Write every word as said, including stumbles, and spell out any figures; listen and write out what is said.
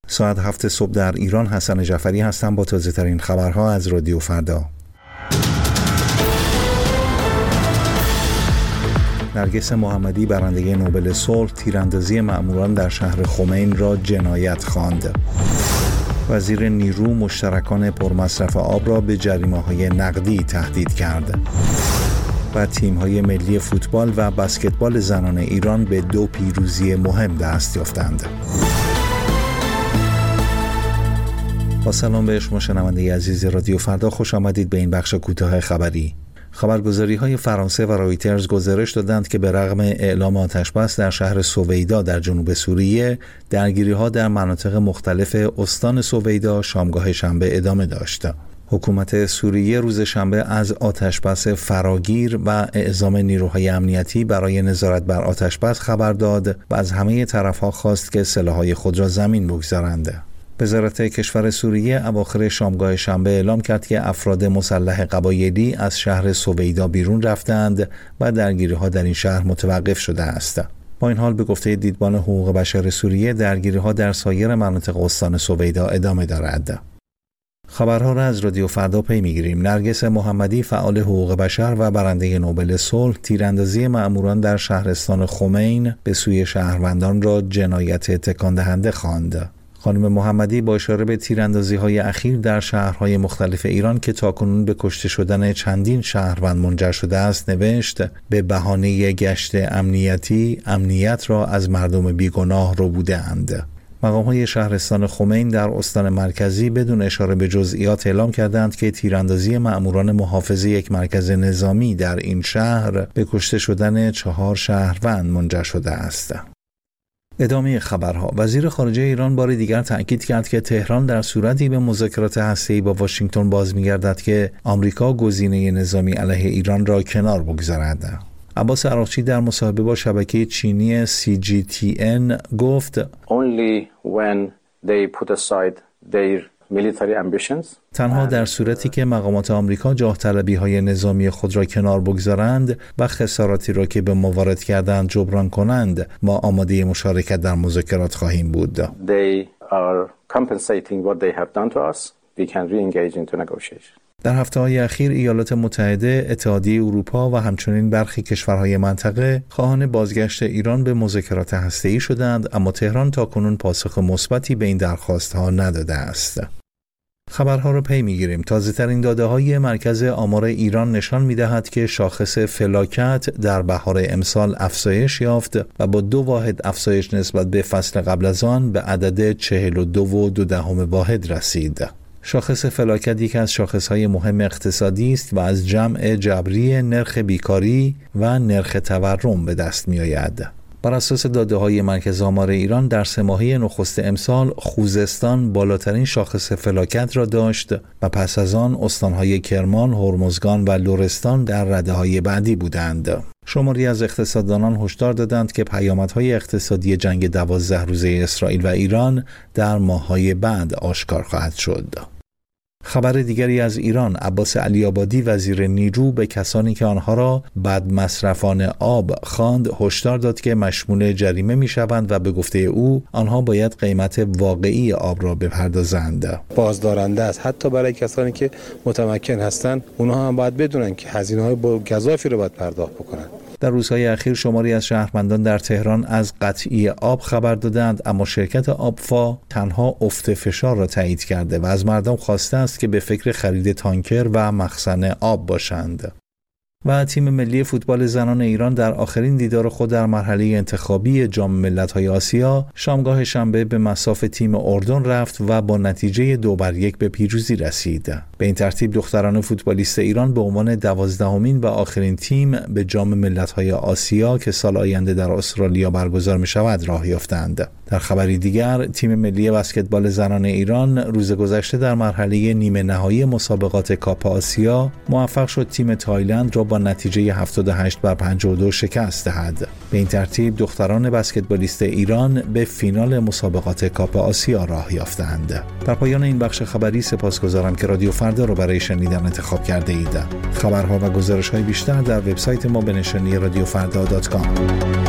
ساعت هفت صبح در ایران. حسن جعفری هستم با تازه ترین خبرها از رادیو فردا. نرگس محمدی برنده نوبل صلح تیراندازی مأموران در شهر خمین را جنایت خواند. وزیر نیرو مشترکان پرمصرف آب را به جریمه‌های نقدی تهدید کرد. و تیم‌های ملی فوتبال و بسکتبال زنان ایران به دو پیروزی مهم دست یافتند. با سلام به شما شنونده عزیز رادیو فردا، خوش آمدید به این بخش کوتاه خبری. خبرگزاری‌های فرانسه و رایترز گزارش دادند که به رغم اعلام آتش‌بس در شهر سویدا در جنوب سوریه، درگیری‌ها در مناطق مختلف استان سویدا شامگاه شنبه ادامه داشت. حکومت سوریه روز شنبه از آتش‌بس فراگیر و اعزام نیروهای امنیتی برای نظارت بر آتش‌بس خبر داد و از همه طرف‌ها خواست که سلاح‌های خود را زمین بگذارند. وزارت کشور سوریه اواخر شامگاه شنبه اعلام کرد که افراد مسلح قبایلی از شهر سویدا بیرون رفتند و درگیری‌ها در این شهر متوقف شده است. با این حال به گفته دیدبان حقوق بشر سوریه، درگیری‌ها در سایر مناطق استان سویدا ادامه دارد. خبرها را از رادیو فردا پی می‌گیریم. نرگس محمدی، فعال حقوق بشر و برنده نوبل صلح، تیراندازی مأموران در شهرستان خمین به سوی شهروندان را جنایت تکان دهنده خواند. خانم محمدی با اشاره به تیراندازی‌های اخیر در شهرهای مختلف ایران که تاکنون به کشته شدن چندین شهروند منجر شده است نوشت: به بهانه گشت امنیتی، امنیت را از مردم بیگناه ربوده‌اند. مقام‌های شهرستان خمین در استان مرکزی بدون اشاره به جزئیات اعلام کردند که تیراندازی مأموران محافظ یک مرکز نظامی در این شهر به کشته شدن چهار شهروند منجر شده است. ادامه خبرها. وزیر خارجه ایران بار دیگر تأکید کرد که تهران در صورتی به مذاکرات هسته‌ای با واشنگتن باز می‌گردد که آمریکا گزینه نظامی علیه ایران را کنار بگذارد. عباس عراقچی در مصاحبه با شبکه چینی سی جی تی ان گفت: Only when they put aside their military ambitions. تنها در صورتی که مقامات آمریکا جاه طلبی‌های نظامی خود را کنار بگذارند و خساراتی را که به ما وارد کردند جبران کنند، ما آماده مشارکت در مذاکرات خواهیم بود. They are compensating what they have done to us. We can re-engage into negotiation. در هفته‌های اخیر ایالات متحده، اتحادیه اروپا و همچنین برخی کشورهای منطقه خواهان بازگشت ایران به مذاکرات هسته‌ای شدند، اما تهران تاکنون پاسخ مثبتی به این درخواست‌ها نداده است. خبرها را پی می‌گیریم. تازه‌ترین داده‌های مرکز آمار ایران نشان می‌دهد که شاخص فلاکت در بهار امسال افزایش یافت و با دو واحد افزایش نسبت به فصل قبل از آن به عدد چهل و دو و دو دهم واحد رسید. شاخص فلاکت یک از شاخص‌های مهم اقتصادی است و از جمع جبری نرخ بیکاری و نرخ تورم به دست می‌آید. بر اساس داده‌های مرکز آمار ایران در سه ماهه نخست امسال خوزستان بالاترین شاخص فلاکت را داشت و پس از آن استان‌های کرمان، هرمزگان و لرستان در رده‌های بعدی بودند. شماری از اقتصاددانان هشدار دادند که پیامدهای اقتصادی جنگ دوازده روزه اسرائیل و ایران در ماه‌های بعد آشکار خواهد شد. خبر دیگری از ایران. عباس علی‌آبادی وزیر نیرو به کسانی که آنها را بد مصرفان آب خواند هشدار داد که مشمول جریمه می‌شوند و به گفته او آنها باید قیمت واقعی آب را بپردازند. بازدارنده است حتی برای کسانی که متمکن هستند، اونها هم باید بدونن که هزینه‌های گزافی رو باید پرداخت بکنن. در روزهای اخیر شماری از شهروندان در تهران از قطعی آب خبر دادند، اما شرکت آبفا تنها افت فشار را تایید کرده و از مردم خواسته است که به فکر خرید تانکر و مخزن آب باشند. و تیم ملی فوتبال زنان ایران در آخرین دیدار خود در مرحله انتخابی جام ملت‌های آسیا شامگاه شنبه به مصاف تیم اردن رفت و با نتیجه دو بر یک به پیروزی رسید. به این ترتیب دختران فوتبالیست ایران به عنوان دوازدهمین و آخرین تیم به جام ملت‌های آسیا که سال آینده در استرالیا برگزار می‌شود راه یافتند. در خبری دیگر، تیم ملی بسکتبال زنان ایران روز گذشته در مرحله نیمه نهایی مسابقات کاپ آسیا موفق شد تیم تایلند را با نتیجه هفتاد و هشت بر پنجاه و دو شکست دهد. به این ترتیب دختران بسکتبالیست ایران به فینال مسابقات کاپ آسیا راه یافتند. در پایان این بخش خبری سپاسگزارم که رادیو فردا را برای شنیدن انتخاب کرده اید. خبرها و گزارش‌های بیشتر در وبسایت ما به نشانی رادیو فردا دات کام.